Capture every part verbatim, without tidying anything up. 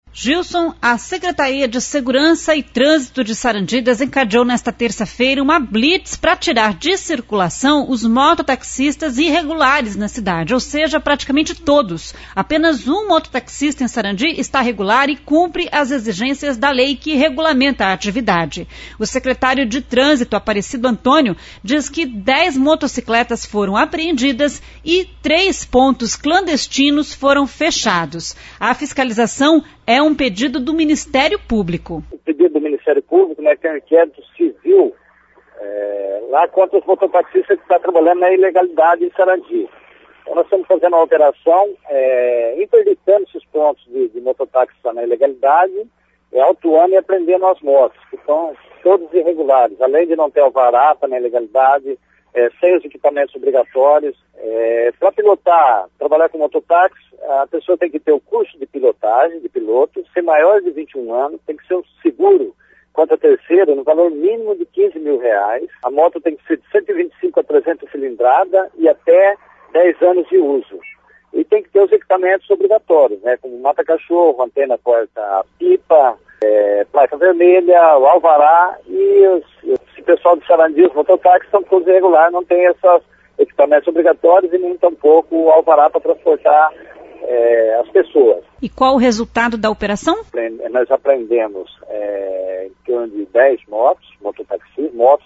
Gilson, a Secretaria de Segurança e Trânsito de Sarandi desencadeou nesta terça-feira uma blitz para tirar de circulação os mototaxistas irregulares na cidade, ou seja, praticamente todos. Apenas um mototaxista em Sarandi está regular e cumpre as exigências da lei que regulamenta a atividade. O secretário de Trânsito, Aparecido Antônio, diz que dez motocicletas foram apreendidas e três pontos clandestinos foram fechados. A fiscalização é um pedido do Ministério Público. O pedido do Ministério Público, né, que é um inquérito civil é, lá contra os mototaxistas que estão trabalhando na ilegalidade em Sarandi. Então nós estamos fazendo uma operação é, interditando esses pontos de, de mototáxi na ilegalidade, é, autuando e apreendendo as motos, que são todos irregulares, além de não ter alvará na ilegalidade, é, sem os equipamentos obrigatórios. É, para pilotar, trabalhar com mototáxi, a pessoa tem que ter o curso de pilotagem, de piloto, ser maior de vinte e um anos, tem que ser um seguro contra terceiro no valor mínimo de quinze mil reais. A moto tem que ser de cento e vinte e cinco a trezentos cilindrada e até dez anos de uso. E tem que ter os equipamentos obrigatórios, né, como mata-cachorro, antena porta-pipa, é, placa vermelha, o alvará e os, esse pessoal de Sarandi, os mototáxis, são todos irregulares, não tem esses equipamentos obrigatórios e nem tampouco o alvará para transportar é, as pessoas. E qual o resultado da operação? Nós aprendemos é, em torno de dez motos, mototaxis, motos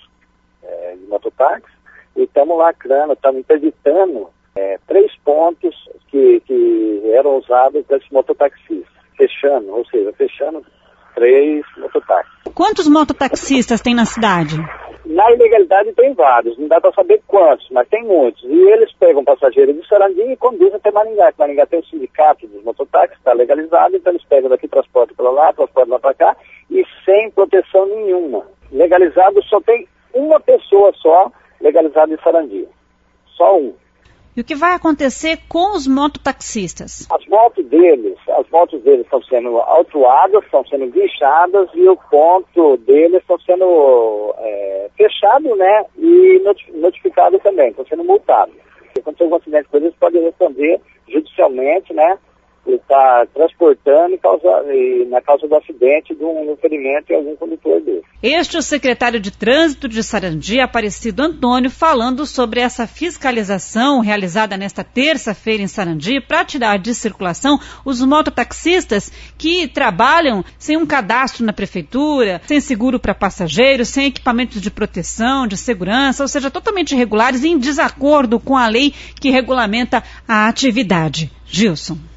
é, de mototáxi, e estamos lacrando, estamos interditando é, três pontos que, que eram usados pelos mototaxis, fechando, ou seja, fechando três mototáxis. Quantos mototaxistas tem na cidade? Na ilegalidade tem vários, não dá para saber quantos, mas tem muitos. E eles pegam passageiros de Sarandi e conduzem até Maringá. Maringá tem o sindicato dos mototáxis, está legalizado, então eles pegam daqui, transportam para lá, transportam lá para cá, e sem proteção nenhuma. Legalizado só tem uma pessoa só legalizada em Sarandi. Só um. E o que vai acontecer com os mototaxistas? As motos deles, as motos deles estão sendo autuadas, estão sendo guinchadas e o ponto deles estão sendo é, fechado, né, e notificado também, estão sendo multados. Se acontecer algum acidente com eles, eles podem responder judicialmente, né, e está transportando e, causa, e na causa do acidente de um ferimento em algum condutor dele. Este é o secretário de Trânsito de Sarandi, Aparecido Antônio, falando sobre essa fiscalização realizada nesta terça-feira em Sarandi para tirar de circulação os mototaxistas que trabalham sem um cadastro na prefeitura, sem seguro para passageiros, sem equipamentos de proteção, de segurança, ou seja, totalmente irregulares e em desacordo com a lei que regulamenta a atividade. Gilson.